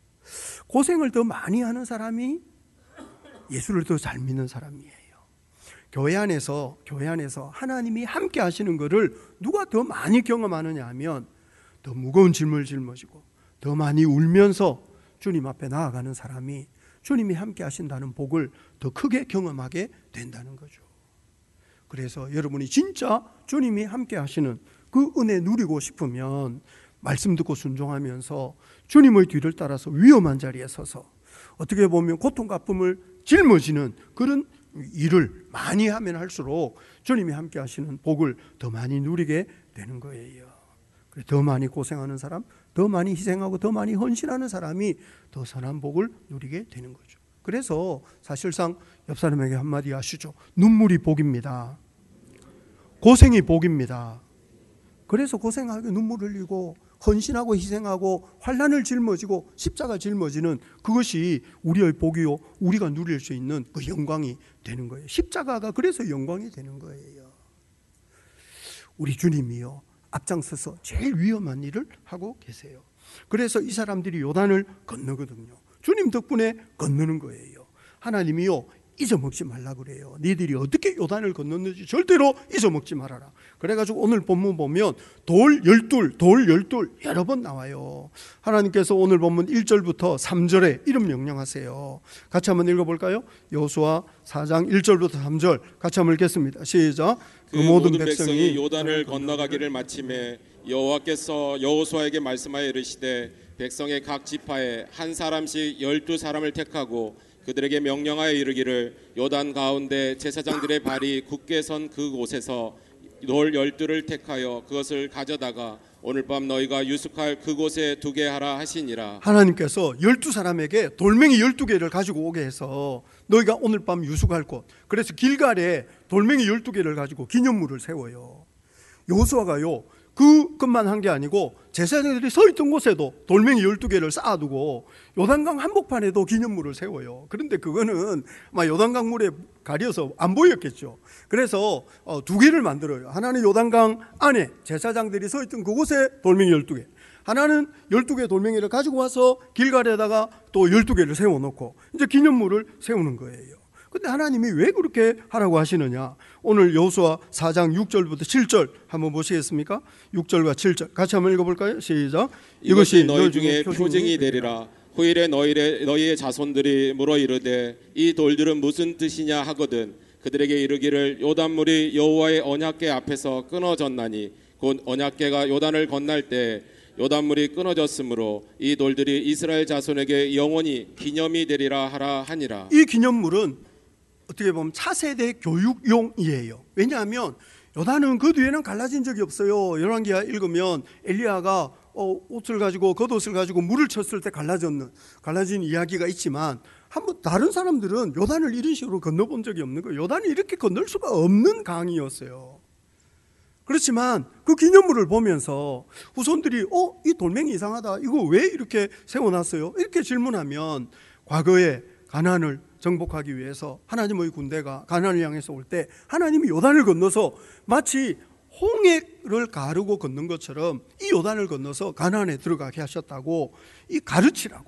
고생을 더 많이 하는 사람이 예수를 더 잘 믿는 사람이에요. 교회 안에서 교회 안에서 하나님이 함께 하시는 것을 누가 더 많이 경험하느냐 하면 더 무거운 짐을 짊어지고 더 많이 울면서 주님 앞에 나아가는 사람이 주님이 함께 하신다는 복을 더 크게 경험하게 된다는 거죠. 그래서 여러분이 진짜 주님이 함께 하시는 그 은혜 누리고 싶으면 말씀 듣고 순종하면서 주님의 뒤를 따라서 위험한 자리에 서서 어떻게 보면 고통과 아픔을 짊어지는 그런 일을 많이 하면 할수록 주님이 함께 하시는 복을 더 많이 누리게 되는 거예요. 더 많이 고생하는 사람, 더 많이 희생하고 더 많이 헌신하는 사람이 더 선한 복을 누리게 되는 거죠. 그래서 사실상 옆 사람에게 한마디 하시죠. 눈물이 복입니다. 고생이 복입니다. 그래서 고생하고 눈물 흘리고 헌신하고 희생하고 환난을 짊어지고 십자가 짊어지는 그것이 우리의 복이요, 우리가 누릴 수 있는 그 영광이 되는 거예요. 십자가가 그래서 영광이 되는 거예요. 우리 주님이요, 앞장서서 제일 위험한 일을 하고 계세요. 그래서 이 사람들이 요단을 건너거든요. 주님 덕분에 건너는 거예요. 하나님이요, 잊어먹지 말라 그래요. 니들이 어떻게 요단을 건넜는지 절대로 잊어먹지 말아라. 그래가지고 오늘 본문 보면 돌 열둘, 돌 열둘 여러 번 나와요. 하나님께서 오늘 본문 일 절부터 삼 절에 이름 명령하세요. 같이 한번 읽어볼까요? 여호수아 사 장 일 절부터 삼 절 같이 한번 읽겠습니다. 시작. 그 모든 백성이 요단을 건너가기를 마침에 여호와께서 여호수아에게 말씀하여 이르시되 백성의 각 지파에 한 사람씩 열두 사람을 택하고 그들에게 명령하여 이르기를 요단 가운데 제사장들의 발이 굳게 선 그곳에서 돌 열두를 택하여 그것을 가져다가 오늘 밤 너희가 유숙할 그곳에 두게 하라 하시니라. 하나님께서 열두 사람에게 돌멩이 열두 개를 가지고 오게 해서 너희가 오늘 밤 유숙할 곳, 그래서 길갈에 돌멩이 열두 개를 가지고 기념물을 세워요. 여호수아가요, 그것만 한 게 아니고 제사장들이 서 있던 곳에도 돌멩이 열두 개를 쌓아두고 요단강 한복판에도 기념물을 세워요. 그런데 그거는 막 요단강 물에 가려서 안 보였겠죠. 그래서 두 개를 만들어요. 하나는 요단강 안에 제사장들이 서 있던 그곳에 돌멩이 열두 개, 하나는 열두 개 돌멩이를 가지고 와서 길갈에다가 또 열두 개를 세워놓고 이제 기념물을 세우는 거예요. 근데 하나님이 왜 그렇게 하라고 하시느냐? 오늘 여호수아 사 장 육 절부터 칠 절 한번 보시겠습니까? 육 절과 칠 절 같이 한번 읽어볼까요? 시작. 이것이 너희 중에 표징이 되리라. 후일에 너희의, 너희의 자손들이 물어 이르되 이 돌들은 무슨 뜻이냐 하거든 그들에게 이르기를 요단물이 여호와의 언약궤 앞에서 끊어졌나니 곧 언약궤가 요단을 건널 때 요단물이 끊어졌으므로 이 돌들이 이스라엘 자손에게 영원히 기념이 되리라 하라 하니라. 이 기념물은 어떻게 보면 차세대 교육용이에요. 왜냐하면 요단은 그 뒤에는 갈라진 적이 없어요. 열왕기하 읽으면 엘리야가 어, 옷을 가지고 겉옷을 가지고 물을 쳤을 때 갈라졌는 갈라진 이야기가 있지만 한번 다른 사람들은 요단을 이런 식으로 건너본 적이 없는 거예요. 요단이 이렇게 건널 수가 없는 강이었어요. 그렇지만 그 기념물을 보면서 후손들이 어? 이 돌멩이 이상하다. 이거 왜 이렇게 세워놨어요? 이렇게 질문하면 과거에 가나안을 정복하기 위해서 하나님의 군대가 가나안을 향해서 올 때 하나님이 요단을 건너서 마치 홍해를 가르고 걷는 것처럼 이 요단을 건너서 가나안에 들어가게 하셨다고 이 가르치라고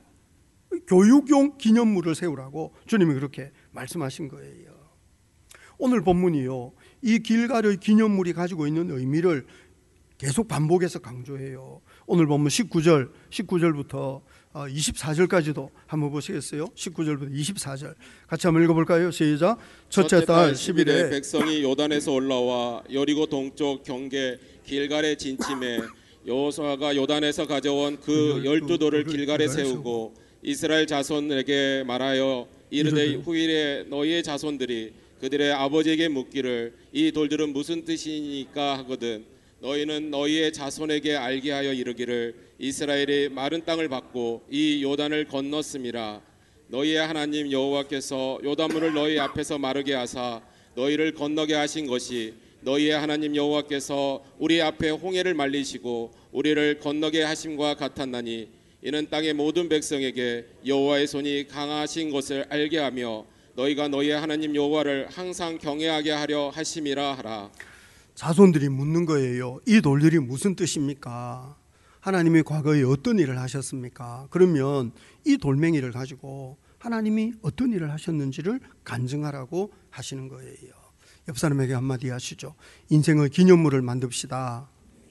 교육용 기념물을 세우라고 주님이 그렇게 말씀하신 거예요. 오늘 본문이요, 이 길갈의 기념물이 가지고 있는 의미를 계속 반복해서 강조해요. 오늘 본문 십구 절, 십구 절부터 이십사 절까지도 한번 보시겠어요? 십구 절부터 이십사 절 같이 한번 읽어볼까요? 시작. 첫째 달 십 일에 백성이 요단에서 올라와 여리고 동쪽 경계 길갈에 진침해 여호수아가 요단에서 가져온 그 열두 돌을 길갈에 세우고 이스라엘 자손에게 말하여 이르되 후일에 너희의 자손들이 그들의 아버지에게 묻기를 이 돌들은 무슨 뜻이니까 하거든 너희는 너희의 자손에게 알게 하여 이르기를 이스라엘이 마른 땅을 받고 이 요단을 건넜음이라. 너희의 하나님 여호와께서 요단물을 너희 앞에서 마르게 하사 너희를 건너게 하신 것이 너희의 하나님 여호와께서 우리 앞에 홍해를 말리시고 우리를 건너게 하심과 같았나니 이는 땅의 모든 백성에게 여호와의 손이 강하신 것을 알게 하며 너희가 너희의 하나님 여호와를 항상 경외하게 하려 하심이라 하라. 자손들이 묻는 거예요. 이 돌들이 무슨 뜻입니까? 하나님이 과거에 어떤 일을 하셨습니까? 그러면 이 돌멩이를 가지고 하나님이 어떤 일을 하셨는지를 간증하라고 하시는 거예요. 옆 사람에게 한마디 하시죠. 인생의 기념물을 만듭시다.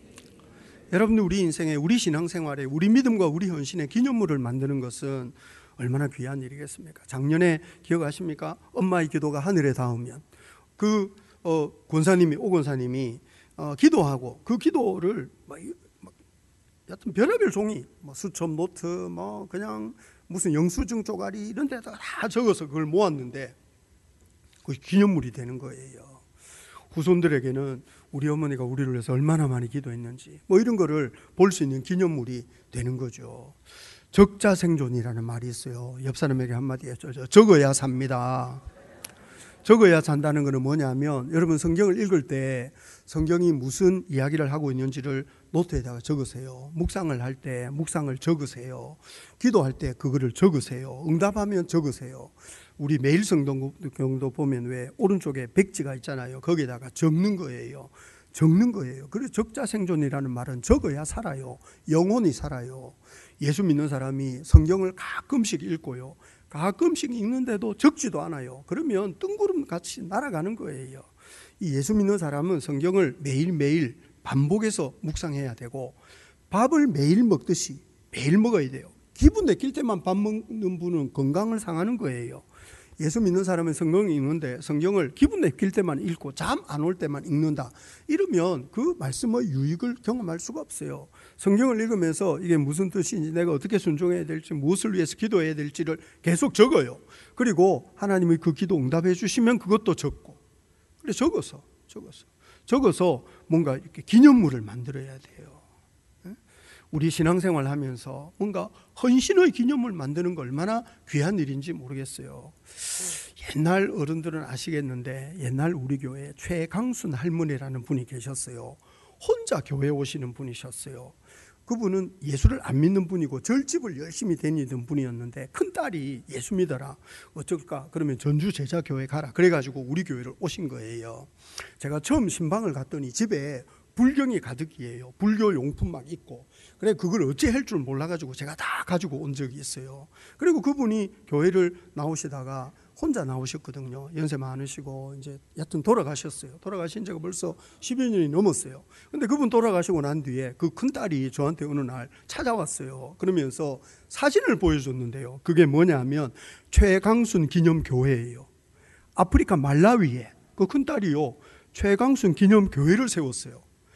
여러분들, 우리 인생에, 우리 신앙생활에, 우리 믿음과 우리 헌신의 기념물을 만드는 것은 얼마나 귀한 일이겠습니까? 작년에 기억하십니까? 엄마의 기도가 하늘에 닿으면 그 어, 권사님이, 오 권사님이 어, 기도하고 그 기도를 막, 막 여튼 별의별 종이, 뭐 수첩 노트, 뭐 그냥 무슨 영수증 쪼가리 이런 데다 다 적어서 그걸 모았는데 그 기념물이 되는 거예요. 후손들에게는 우리 어머니가 우리를 위해서 얼마나 많이 기도했는지 뭐 이런 거를 볼 수 있는 기념물이 되는 거죠. 적자생존이라는 말이 있어요. 옆 사람에게 한마디 해줘. 적어야 삽니다. 적어야 산다는 것은 뭐냐면, 여러분 성경을 읽을 때 성경이 무슨 이야기를 하고 있는지를 노트에다가 적으세요. 묵상을 할 때 묵상을 적으세요. 기도할 때 그거를 적으세요. 응답하면 적으세요. 우리 매일 성경도 보면 왜 오른쪽에 백지가 있잖아요. 거기에다가 적는 거예요. 적는 거예요. 그래서 적자생존이라는 말은 적어야 살아요. 영혼이 살아요. 예수 믿는 사람이 성경을 가끔씩 읽고요, 가끔씩 읽는데도 적지도 않아요. 그러면 뜬구름같이 날아가는 거예요. 이 예수 믿는 사람은 성경을 매일매일 반복해서 묵상해야 되고, 밥을 매일 먹듯이 매일 먹어야 돼요. 기분 내킬 때만 밥 먹는 분은 건강을 상하는 거예요. 예수 믿는 사람은 성경을 읽는데 성경을 기분 내킬 때만 읽고 잠 안 올 때만 읽는다, 이러면 그 말씀의 유익을 경험할 수가 없어요. 성경을 읽으면서 이게 무슨 뜻인지, 내가 어떻게 순종해야 될지, 무엇을 위해서 기도해야 될지를 계속 적어요. 그리고 하나님이 그 기도 응답해 주시면 그것도 적고, 그래 적어서 적어서 적어서 뭔가 이렇게 기념물을 만들어야 돼요. 우리 신앙생활 하면서 뭔가 헌신의 기념물 만드는 거 얼마나 귀한 일인지 모르겠어요. 옛날 어른들은 아시겠는데, 옛날 우리 교회에 최강순 할머니라는 분이 계셨어요. 혼자 교회 오시는 분이셨어요. 그분은 예수를 안 믿는 분이고 절집을 열심히 다니던 분이었는데, 큰딸이 예수 믿어라, 어쩔까, 그러면 전주 제자교회 가라, 그래가지고 우리 교회를 오신 거예요. 제가 처음 신방을 갔더니 집에 불경이 가득이에요. 불교 용품 막 있고. 그래 그걸 어찌 할 줄 몰라가지고 제가 다 가지고 온 적이 있어요. 그리고 그분이 교회를 나오시다가 혼자 나오셨거든요. 연세 많으시고 이제 여튼 돌아가셨어요. 돌아가신 지가 벌써 십여 년이 넘었어요. 근데 그분 돌아가시고 난 뒤에 그 큰딸이 저한테 어느 날 찾아왔어요. 그러면서 사진을 보여줬는데요. 그게 뭐냐면 최강순 기념교회예요. 아프리카 말라위에 그 큰딸이요, 최강순 기념교회를 세웠어요.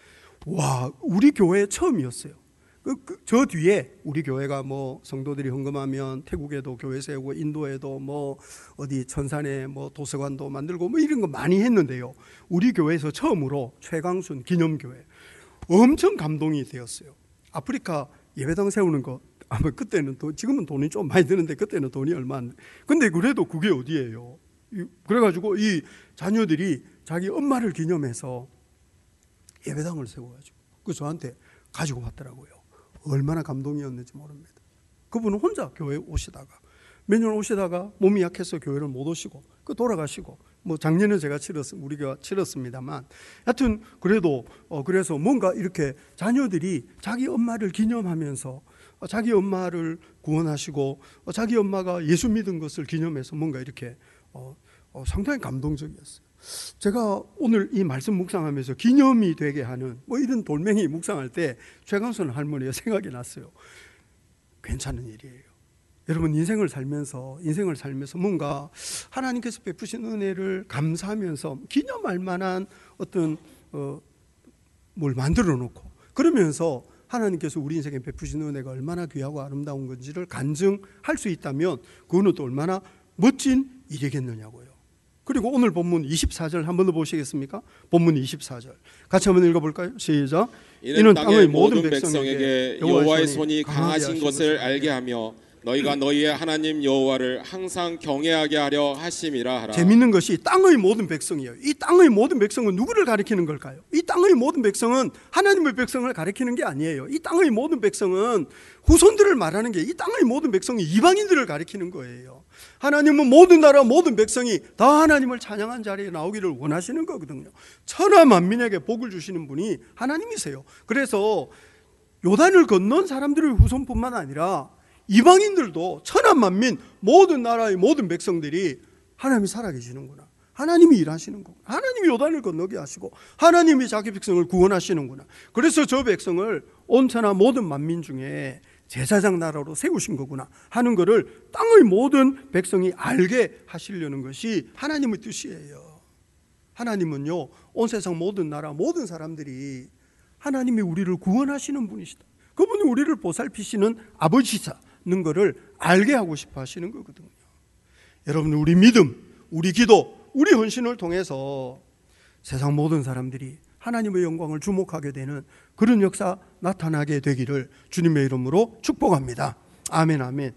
와, 우리 교회 처음이었어요. 그, 그, 저 뒤에 우리 교회가 뭐 성도들이 헌금하면 태국에도 교회 세우고 인도에도 뭐 어디 천산에 뭐 도서관도 만들고 뭐 이런 거 많이 했는데요. 우리 교회에서 처음으로 최강순 기념교회 엄청 감동이 되었어요. 아프리카 예배당 세우는 거 아마 그때는 돈, 지금은 돈이 좀 많이 드는데 그때는 돈이 얼마 안 돼. 근데 그래도 그게 어디예요? 그래가지고 이 자녀들이 자기 엄마를 기념해서 예배당을 세워가지고 그 저한테 가지고 왔더라고요. 얼마나 감동이었는지 모릅니다. 그분은 혼자 교회 오시다가 몇 년 오시다가 몸이 약해서 교회를 못 오시고 그 돌아가시고 뭐 작년에 제가 치렀 우리가 치렀습니다만 하여튼 그래도 어 그래서 뭔가 이렇게 자녀들이 자기 엄마를 기념하면서 어 자기 엄마를 구원하시고 어 자기 엄마가 예수 믿은 것을 기념해서 뭔가 이렇게 어, 어 상당히 감동적이었어요. 제가 오늘 이 말씀 묵상하면서 기념이 되게 하는 뭐 이런 돌멩이 묵상할 때 최강순 할머니가 생각이 났어요. 괜찮은 일이에요. 여러분 인생을 살면서 인생을 살면서 뭔가 하나님께서 베푸신 은혜를 감사하면서 기념할 만한 어떤 어, 뭘 만들어 놓고 그러면서 하나님께서 우리 인생에 베푸신 은혜가 얼마나 귀하고 아름다운 건지를 간증할 수 있다면 그거는 또 얼마나 멋진 일이겠느냐고요. 그리고 오늘 본문 이십사 절 한 번 더 보시겠습니까? 본문 이십사 절 같이 한번 읽어볼까요? 시작. 이는 땅의 모든 백성에게 여호와의 손이 강하신 것을 알게 하며 너희가 너희의 하나님 여호와를 항상 경외하게 하려 하심이라 하라. 재밌는 것이 땅의 모든 백성이에요. 이 땅의 모든 백성은 누구를 가리키는 걸까요? 이 땅의 모든 백성은 하나님의 백성을 가리키는 게 아니에요. 이 땅의 모든 백성은 후손들을 말하는 게 이 땅의 모든 백성이 이방인들을 가리키는 거예요. 하나님은 모든 나라 모든 백성이 다 하나님을 찬양한 자리에 나오기를 원하시는 거거든요. 천하 만민에게 복을 주시는 분이 하나님이세요. 그래서 요단을 건넌 사람들의 후손뿐만 아니라 이방인들도 천하 만민 모든 나라의 모든 백성들이 하나님이 살아계시는구나, 하나님이 일하시는 거구나, 하나님이 요단을 건너게 하시고 하나님이 자기 백성을 구원하시는구나. 그래서 저 백성을 온 천하 모든 만민 중에 제사장 나라로 세우신 거구나 하는 것을 땅의 모든 백성이 알게 하시려는 것이 하나님의 뜻이에요. 하나님은요 온 세상 모든 나라 모든 사람들이 하나님이 우리를 구원하시는 분이시다, 그분이 우리를 보살피시는 아버지시다 는 것을 알게 하고 싶어 하시는 거거든요. 여러분, 우리 믿음, 우리 기도, 우리 헌신을 통해서 세상 모든 사람들이 하나님의 영광을 주목하게 되는 그런 역사 나타나게 되기를 주님의 이름으로 축복합니다. 아멘, 아멘.